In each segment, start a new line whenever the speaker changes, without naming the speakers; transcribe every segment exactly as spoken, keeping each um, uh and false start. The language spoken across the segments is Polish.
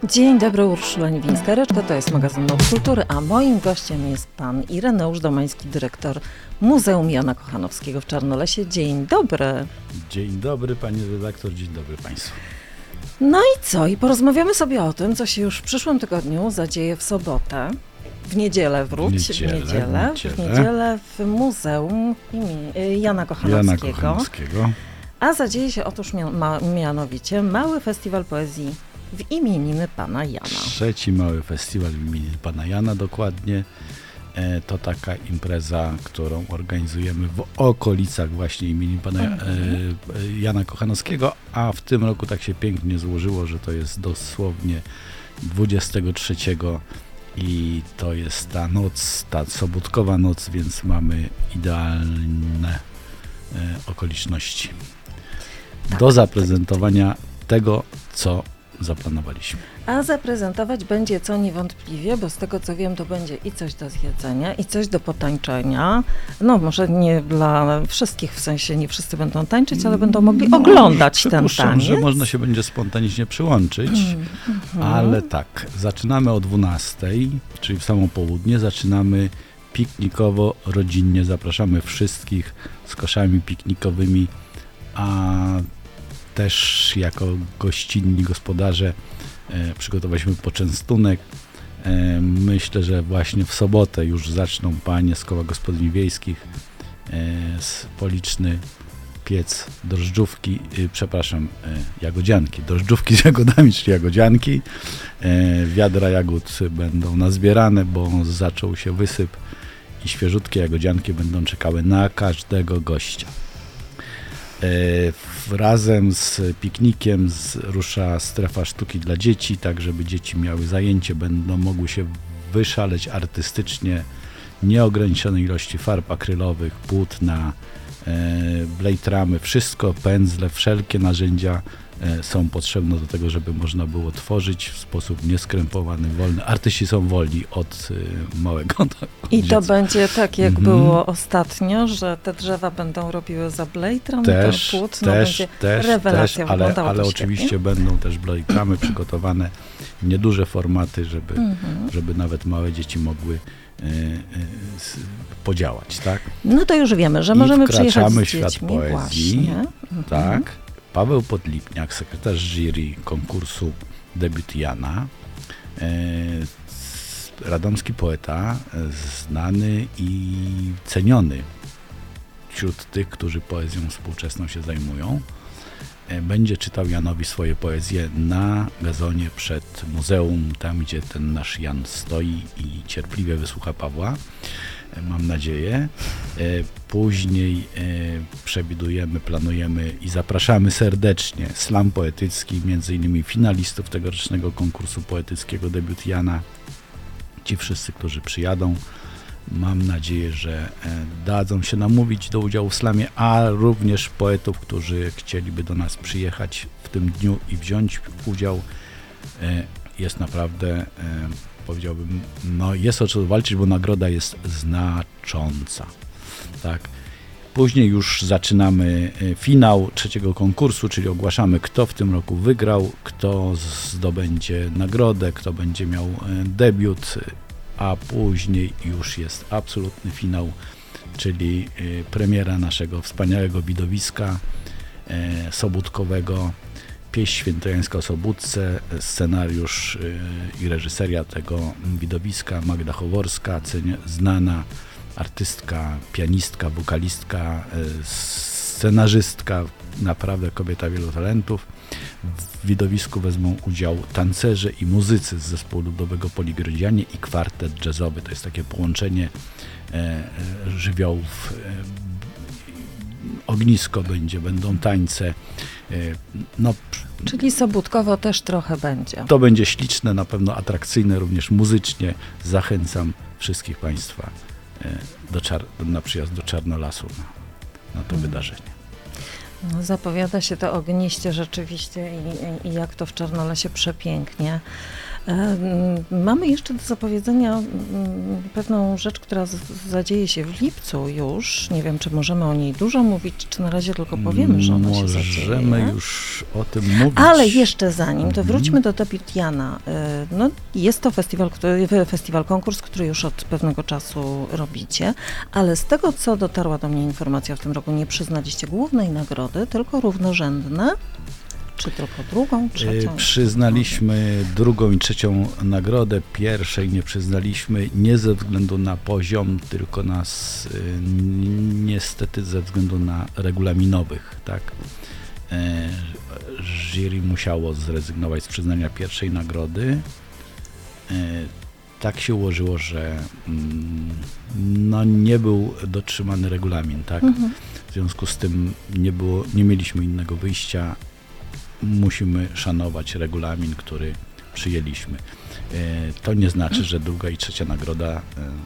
Dzień dobry, Urszula Niwińska-Reczko, to jest magazyn Noc Kultury, a moim gościem jest pan Ireneusz Domański, dyrektor Muzeum Jana Kochanowskiego w Czarnolesie. Dzień dobry.
Dzień dobry pani redaktor, dzień dobry państwu.
No i co? I porozmawiamy sobie o tym, co się już w przyszłym tygodniu zadzieje w sobotę. W niedzielę wróć, w niedzielę, w niedzielę, w, niedzielę w Muzeum imię, Jana Kochanowskiego.
Jana Kochanowskiego.
A zadzieje się otóż mia- ma- mianowicie mały festiwal poezji w imieniny pana Jana.
Trzeci mały festiwal w imieniny pana Jana dokładnie. E, to taka impreza, którą organizujemy w okolicach właśnie imienin pana mhm. e, Jana Kochanowskiego, a w tym roku tak się pięknie złożyło, że to jest dosłownie dwudziestego trzeciego i to jest ta noc, ta sobotkowa noc, więc mamy idealne e, okoliczności tak, do zaprezentowania tego, co zaplanowaliśmy.
A zaprezentować będzie co niewątpliwie, bo z tego co wiem, to będzie i coś do zjedzenia, i coś do potańczenia. No może nie dla wszystkich, w sensie nie wszyscy będą tańczyć, ale będą mogli no, oglądać ten taniec.
Że można się będzie spontanicznie przyłączyć, mm, mm. ale tak, zaczynamy o dwunastej, czyli w samo południe, zaczynamy piknikowo, rodzinnie, zapraszamy wszystkich z koszami piknikowymi, a też jako gościnni gospodarze e, przygotowaliśmy poczęstunek. E, myślę, że właśnie w sobotę już zaczną panie z koła gospodyń wiejskich e, z policzny piec drożdżówki, e, przepraszam, e, jagodzianki, drożdżówki z jagodami, czyli jagodzianki. E, wiadra jagód będą nazbierane, bo zaczął się wysyp i świeżutkie jagodzianki będą czekały na każdego gościa. Razem z piknikiem z, rusza strefa sztuki dla dzieci, tak żeby dzieci miały zajęcie, będą mogły się wyszaleć artystycznie, nieograniczonej ilości farb akrylowych, płótna, e, blade ramy, wszystko, pędzle, wszelkie narzędzia e, są potrzebne do tego, żeby można było tworzyć w sposób nieskrępowany, wolny. Artyści są wolni od e, małego do
I to będzie tak, jak mm-hmm. było ostatnio, że te drzewa będą robiły za blade ram,
też,
to płótno
też,
będzie
też,
rewelacja.
też, ale, ale oczywiście będą też blade ramy przygotowane, nieduże formaty, żeby, mm-hmm. żeby nawet małe dzieci mogły e, e, s, podziałać, tak?
No to już wiemy, że I możemy przyjechać z dziećmi.
Świat poezji,
mm-hmm.
tak. Paweł Podlipniak, sekretarz jury konkursu Debiut Jana, e, radomski poeta, znany i ceniony wśród tych, którzy poezją współczesną się zajmują. Będzie czytał Janowi swoje poezje na gazonie przed muzeum, tam gdzie ten nasz Jan stoi i cierpliwie wysłucha Pawła, mam nadzieję. Później przewidujemy, planujemy i zapraszamy serdecznie slam poetycki, między innymi finalistów tegorocznego konkursu poetyckiego Debiut Jana. Ci wszyscy, którzy przyjadą, mam nadzieję, że dadzą się namówić do udziału w slamie, a również poetów, którzy chcieliby do nas przyjechać w tym dniu i wziąć udział. Jest naprawdę, powiedziałbym, no jest o co walczyć, bo nagroda jest znacząca. Tak. Później już zaczynamy finał trzeciego konkursu, czyli ogłaszamy, kto w tym roku wygrał, kto zdobędzie nagrodę, kto będzie miał debiut, a później już jest absolutny finał, czyli premiera naszego wspaniałego widowiska sobótkowego, pieśń świętojańska o Sobótce, scenariusz i reżyseria tego widowiska Magda Choworska, znana artystka, pianistka, wokalistka, scenarzystka, naprawdę kobieta wielu talentów. W widowisku wezmą udział tancerze i muzycy z zespołu ludowego Poligrodzianie i kwartet jazzowy. To jest takie połączenie e, żywiołów. E, ognisko będzie, będą tańce. E, no,
Czyli sobótkowo też trochę będzie.
To będzie śliczne, na pewno atrakcyjne, również muzycznie. Zachęcam wszystkich Państwa do czar- na przyjazd do Czarnolasu na, na to hmm. wydarzenie.
No, zapowiada się to ogniście rzeczywiście i, i, i jak to w Czarnolesie przepięknie. Em, Mamy jeszcze do zapowiedzenia mm, pewną rzecz, która z- zadzieje się w lipcu już. Nie wiem, czy możemy o niej dużo mówić, czy na razie tylko powiemy, że ona się zadzieje.
Możemy już o tym mówić.
Ale jeszcze zanim, to
Mhm.
wróćmy do Debiutiana. Y, No, jest to festiwal, który, festiwal, konkurs, który już od pewnego czasu robicie, ale z tego, co dotarła do mnie informacja, w tym roku nie przyznaliście głównej nagrody, tylko równorzędne. Czy tylko drugą,
Y,
trzecią?
Przyznaliśmy drugą i trzecią nagrodę. Pierwszej nie przyznaliśmy nie ze względu na poziom, tylko nas y, n- niestety ze względu na regulaminowych, tak. Y, Jury musiało zrezygnować z przyznania pierwszej nagrody. Y, Tak się ułożyło, że mm, no, nie był dotrzymany regulamin, tak.
Mhm.
W związku z tym nie było, nie mieliśmy innego wyjścia. Musimy szanować regulamin, który przyjęliśmy. E, To nie znaczy, że druga i trzecia nagroda e,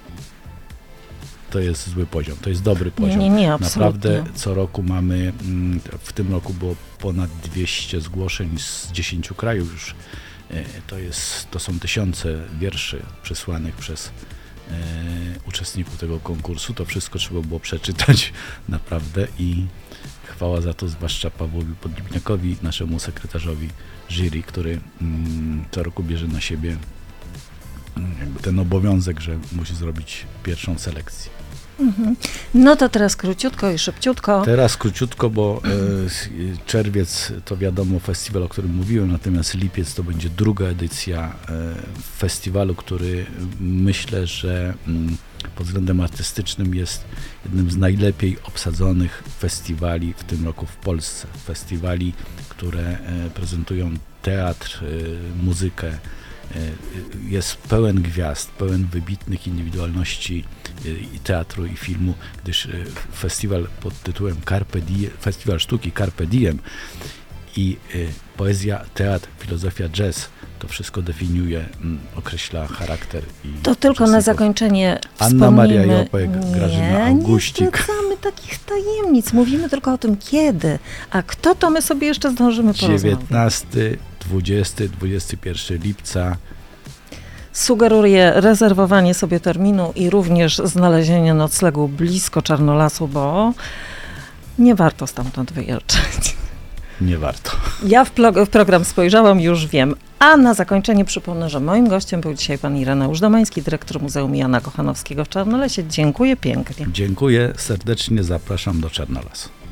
to jest zły poziom. To jest dobry
Nie,
poziom.
nie, nie, absolutnie.
Naprawdę co roku mamy, mm, w tym roku było ponad dwieście zgłoszeń z dziesięciu krajów już. E, To, jest, to są tysiące wierszy przesłanych przez e, uczestników tego konkursu. To wszystko trzeba było przeczytać naprawdę i chwała za to zwłaszcza Pawłowi Podlipniakowi, naszemu sekretarzowi jury, który mm, co roku bierze na siebie mm, jakby ten obowiązek, że musi zrobić pierwszą selekcję.
Mhm. No to teraz króciutko i szybciutko.
Teraz króciutko, bo e, s- czerwiec to wiadomo festiwal, o którym mówiłem, natomiast lipiec to będzie druga edycja e, festiwalu, który myślę, że mm, pod względem artystycznym jest jednym z najlepiej obsadzonych festiwali w tym roku w Polsce. Festiwali, które e, prezentują teatr, e, muzykę. E, Jest pełen gwiazd, pełen wybitnych indywidualności e, i teatru i filmu, gdyż e, festiwal pod tytułem Carpe Diem, Festiwal Sztuki Carpe Diem i e, poezja, teatr, filozofia, jazz, to wszystko definiuje, m, określa charakter i
To tylko na
uczestników.
zakończenie
Anna Maria
wspomnimy-
Jopek, Grażyna
nie,
Augustik.
Nie zdradzamy takich tajemnic. Mówimy tylko o tym, kiedy. A kto, to my sobie jeszcze zdążymy porozmawiać.
dziewiętnasty, dwudziesty, dwudziestego pierwszego lipca.
Sugeruję rezerwowanie sobie terminu i również znalezienie noclegu blisko Czarnolasu, bo nie warto stamtąd wyjeżdżać.
Nie warto.
Ja w, plo- w program spojrzałam, już wiem. A na zakończenie przypomnę, że moim gościem był dzisiaj pan Ireneusz Domański, dyrektor Muzeum Jana Kochanowskiego w Czarnolesie. Dziękuję pięknie.
Dziękuję serdecznie, zapraszam do Czarnolasu.